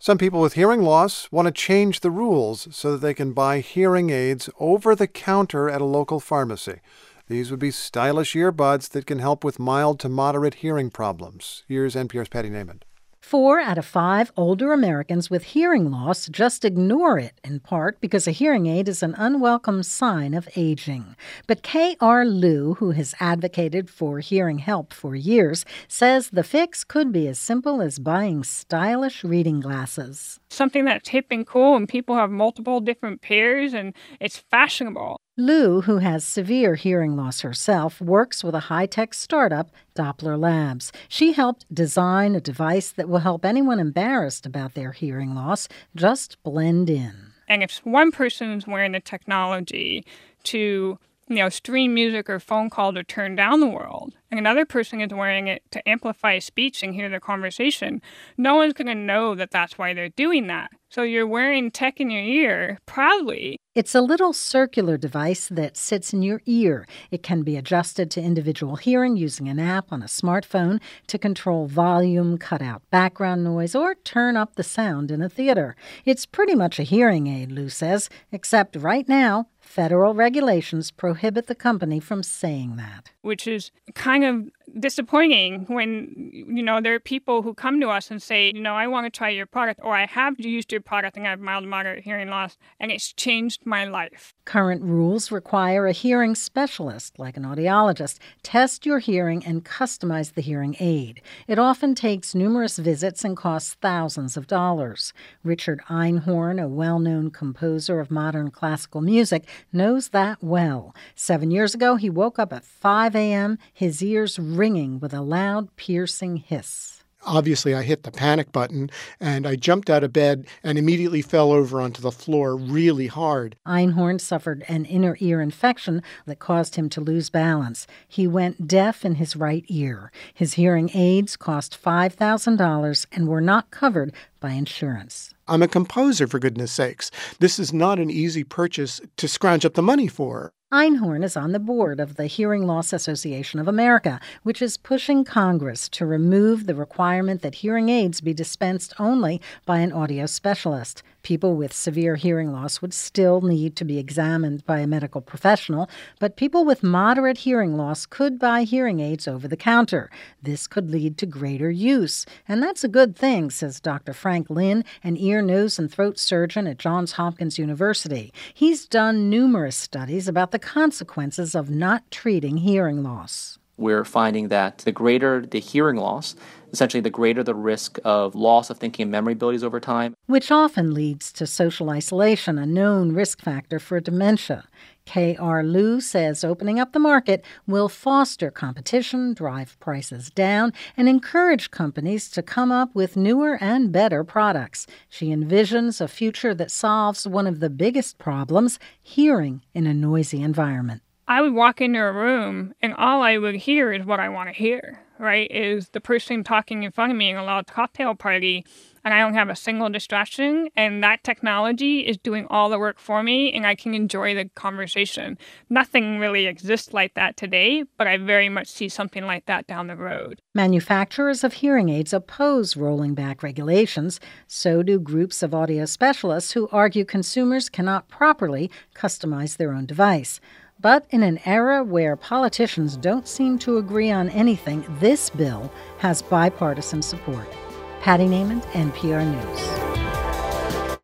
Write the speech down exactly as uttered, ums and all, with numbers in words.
Some people with hearing loss want to change the rules so that they can buy hearing aids over the counter at a local pharmacy. These would be stylish earbuds that can help with mild to moderate hearing problems. Here's N P R's Patty Naiman. Four out of five older Americans with hearing loss just ignore it, in part because a hearing aid is an unwelcome sign of aging. But K R. Liu, who has advocated for hearing help for years, says the fix could be as simple as buying stylish reading glasses. Something that's hip and cool, and people have multiple different pairs, and it's fashionable. Liu, who has severe hearing loss herself, works with a high-tech startup, Doppler Labs. She helped design a device that will help anyone embarrassed about their hearing loss just blend in. And if one person is wearing the technology to, you know, stream music or phone call to turn down the world, and another person is wearing it to amplify speech and hear their conversation, no one's going to know that that's why they're doing that. So you're wearing tech in your ear proudly. It's a little circular device that sits in your ear. It can be adjusted to individual hearing using an app on a smartphone to control volume, cut out background noise, or turn up the sound in a theater. It's pretty much a hearing aid, Liu says, except right now, federal regulations prohibit the company from saying that. Which is kind of disappointing when, you know, there are people who come to us and say, you know, I want to try your product, or I have used your product and I have mild to moderate hearing loss, and it's changed my life. Current rules require a hearing specialist, like an audiologist, test your hearing and customize the hearing aid. It often takes numerous visits and costs thousands of dollars. Richard Einhorn, a well-known composer of modern classical music, knows that well. Seven years ago, he woke up at five a.m., his ears ringing with a loud, piercing hiss. Obviously, I hit the panic button, and I jumped out of bed and immediately fell over onto the floor really hard. Einhorn suffered an inner ear infection that caused him to lose balance. He went deaf in his right ear. His hearing aids cost five thousand dollars and were not covered by insurance. I'm a composer, for goodness sakes. This is not an easy purchase to scrounge up the money for. Einhorn is on the board of the Hearing Loss Association of America, which is pushing Congress to remove the requirement that hearing aids be dispensed only by an audio specialist. People with severe hearing loss would still need to be examined by a medical professional, but people with moderate hearing loss could buy hearing aids over the counter. This could lead to greater use, and that's a good thing, says Doctor Frank Lin, an ear, nose, and throat surgeon at Johns Hopkins University. He's done numerous studies about the consequences of not treating hearing loss. We're finding that the greater the hearing loss, essentially the greater the risk of loss of thinking and memory abilities over time. Which often leads to social isolation, a known risk factor for dementia. K R. Liu says opening up the market will foster competition, drive prices down, and encourage companies to come up with newer and better products. She envisions a future that solves one of the biggest problems, hearing in a noisy environment. I would walk into a room and all I would hear is what I want to hear, right? Is the person talking in front of me in a loud cocktail party, and I don't have a single distraction, and that technology is doing all the work for me, and I can enjoy the conversation. Nothing really exists like that today, but I very much see something like that down the road. Manufacturers of hearing aids oppose rolling back regulations. So do groups of audio specialists who argue consumers cannot properly customize their own device. But in an era where politicians don't seem to agree on anything, this bill has bipartisan support. Patty Naiman, N P R News.